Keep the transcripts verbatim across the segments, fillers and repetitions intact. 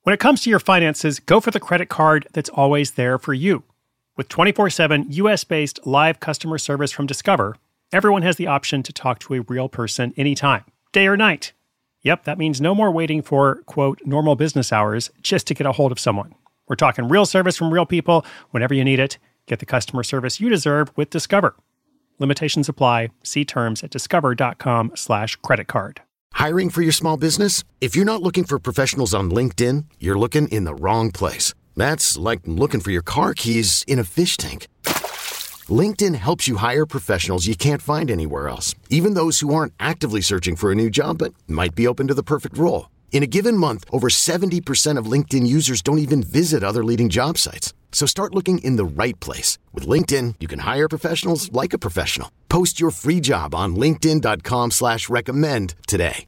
When it comes to your finances, go for the credit card that's always there for you. With twenty-four seven U S-based live customer service from Discover, everyone has the option to talk to a real person anytime, day or night. Yep, that means no more waiting for, quote, normal business hours just to get a hold of someone. We're talking real service from real people whenever you need it. Get the customer service you deserve with Discover. Limitations apply. See terms at discover.com slash credit card. Hiring for your small business? If you're not looking for professionals on LinkedIn, you're looking in the wrong place. That's like looking for your car keys in a fish tank. LinkedIn helps you hire professionals you can't find anywhere else, even those who aren't actively searching for a new job but might be open to the perfect role. In a given month, over seventy percent of LinkedIn users don't even visit other leading job sites. So start looking in the right place. With LinkedIn, you can hire professionals like a professional. Post your free job on linkedin.com slash recommend today.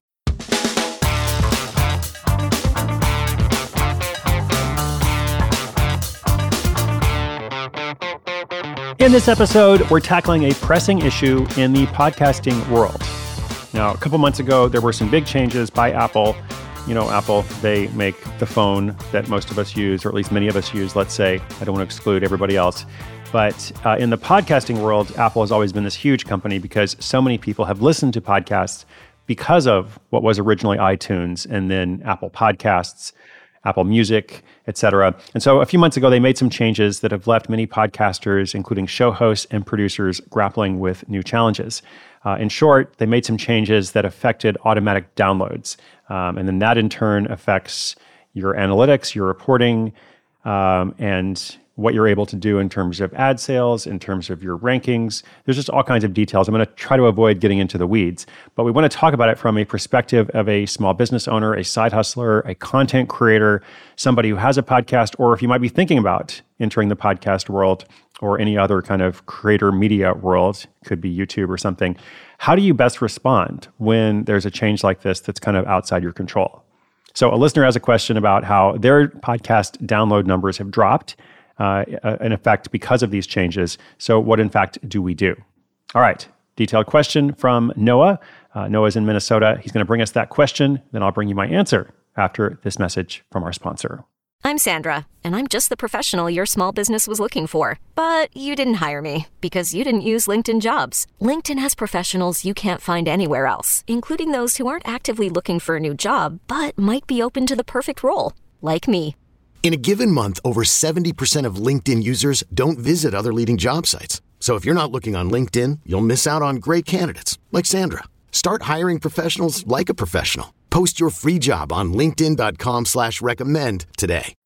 In this episode, we're tackling a pressing issue in the podcasting world. Now, a couple months ago, there were some big changes by Apple. You know, Apple, they make the phone that most of us use, or at least many of us use, let's say. I don't want to exclude everybody else. But uh, in the podcasting world, Apple has always been this huge company because so many people have listened to podcasts because of what was originally iTunes and then Apple Podcasts, Apple Music, et cetera. And so a few months ago, they made some changes that have left many podcasters, including show hosts and producers, grappling with new challenges. Uh, in short, they made some changes that affected automatic downloads. Um, and then that in turn affects your analytics, your reporting, um, and what you're able to do in terms of ad sales, in terms of your rankings. There's just all kinds of details. I'm going to try to avoid getting into the weeds, but we want to talk about it from a perspective of a small business owner, a side hustler, a content creator, somebody who has a podcast, or if you might be thinking about entering the podcast world or any other kind of creator media world, could be YouTube or something. How do you best respond when there's a change like this that's kind of outside your control? So a listener has a question about how their podcast download numbers have dropped, Uh, in effect, because of these changes. So what, in fact, do we do? All right, detailed question from Noah. Uh, Noah's in Minnesota. He's going to bring us that question. Then I'll bring you my answer after this message from our sponsor. I'm Sandra, and I'm just the professional your small business was looking for. But you didn't hire me because you didn't use LinkedIn Jobs. LinkedIn has professionals you can't find anywhere else, including those who aren't actively looking for a new job, but might be open to the perfect role, like me. In a given month, over seventy percent of LinkedIn users don't visit other leading job sites. So if you're not looking on LinkedIn, you'll miss out on great candidates like Sandra. Start hiring professionals like a professional. Post your free job on linkedin.com slash recommend today.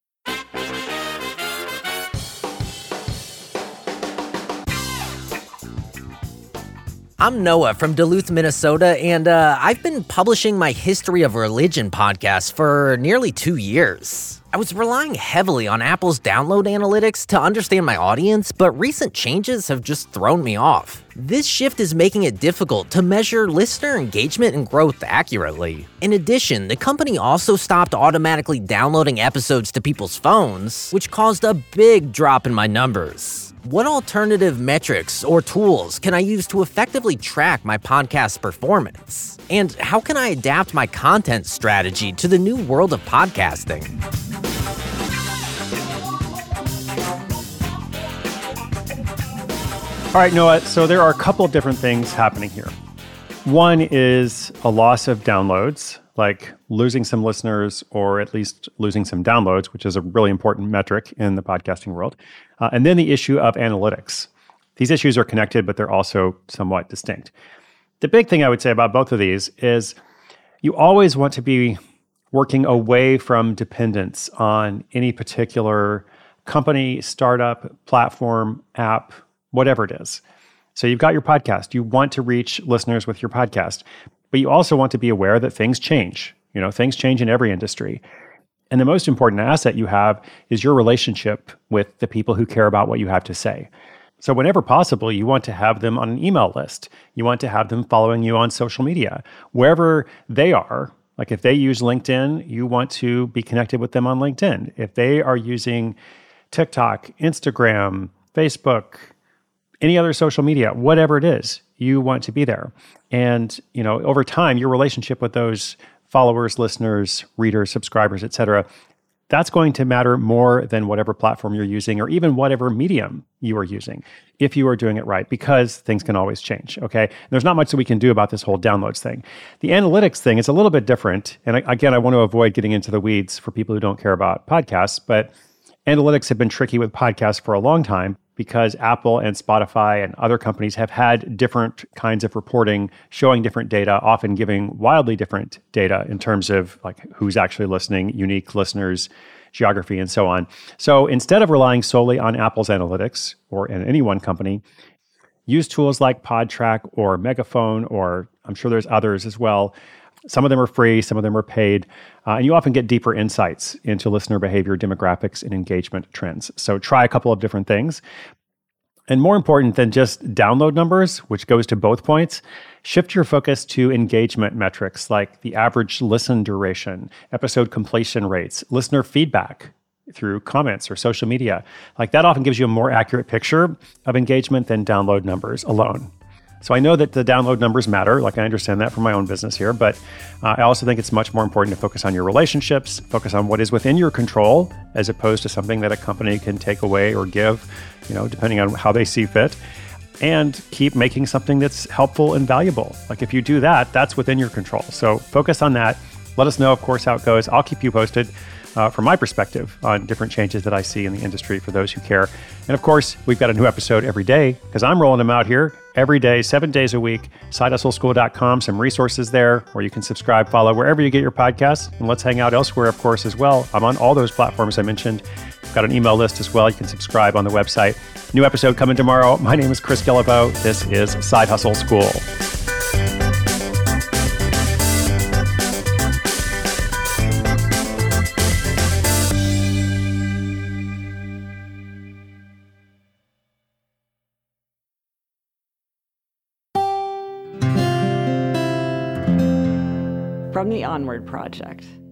I'm Noah from Duluth, Minnesota, and uh, I've been publishing my History of Religion podcast for nearly two years. I was relying heavily on Apple's download analytics to understand my audience, but recent changes have just thrown me off. This shift is making it difficult to measure listener engagement and growth accurately. In addition, the company also stopped automatically downloading episodes to people's phones, which caused a big drop in my numbers. What alternative metrics or tools can I use to effectively track my podcast's performance? And how can I adapt my content strategy to the new world of podcasting? All right, Noah, so there are a couple of different things happening here. One is a loss of downloads, like losing some listeners or at least losing some downloads, which is a really important metric in the podcasting world. Uh, and then the issue of analytics. These issues are connected, but they're also somewhat distinct. The big thing I would say about both of these is you always want to be working away from dependence on any particular company, startup, platform, app, whatever it is. So you've got your podcast. You want to reach listeners with your podcast, but you also want to be aware that things change. You know, things change in every industry. And the most important asset you have is your relationship with the people who care about what you have to say. So whenever possible, you want to have them on an email list. You want to have them following you on social media. Wherever they are, like if they use LinkedIn, you want to be connected with them on LinkedIn. If they are using TikTok, Instagram, Facebook, any other social media, whatever it is, you want to be there. And, you know, over time, your relationship with those followers, listeners, readers, subscribers, et cetera, that's going to matter more than whatever platform you're using or even whatever medium you are using if you are doing it right, because things can always change, okay? And there's not much that we can do about this whole downloads thing. The analytics thing is a little bit different. And again, I want to avoid getting into the weeds for people who don't care about podcasts, but analytics have been tricky with podcasts for a long time because Apple and Spotify and other companies have had different kinds of reporting showing different data, often giving wildly different data in terms of like who's actually listening, unique listeners, geography, and so on. So instead of relying solely on Apple's analytics or in any one company, use tools like Podtrac or Megaphone, or I'm sure there's others as well. Some of them are free, some of them are paid, uh, and you often get deeper insights into listener behavior, demographics, and engagement trends. So try a couple of different things. And more important than just download numbers, which goes to both points, shift your focus to engagement metrics like the average listen duration, episode completion rates, listener feedback through comments or social media. Like that often gives you a more accurate picture of engagement than download numbers alone. So I know that the download numbers matter, like I understand that from my own business here, but uh, I also think it's much more important to focus on your relationships, focus on what is within your control, as opposed to something that a company can take away or give, you know, depending on how they see fit, and keep making something that's helpful and valuable. Like if you do that, that's within your control. So focus on that. Let us know, of course, how it goes. I'll keep you posted. Uh, from my perspective on different changes that I see in the industry for those who care. And of course, we've got a new episode every day because I'm rolling them out here every day, seven days a week. side hustle school dot com, some resources there where you can subscribe, follow wherever you get your podcasts. And let's hang out elsewhere, of course, as well. I'm on all those platforms I mentioned. I've got an email list as well. You can subscribe on the website. New episode coming tomorrow. My name is Chris Guillebeau. This is Side Hustle School. From the Onward Project.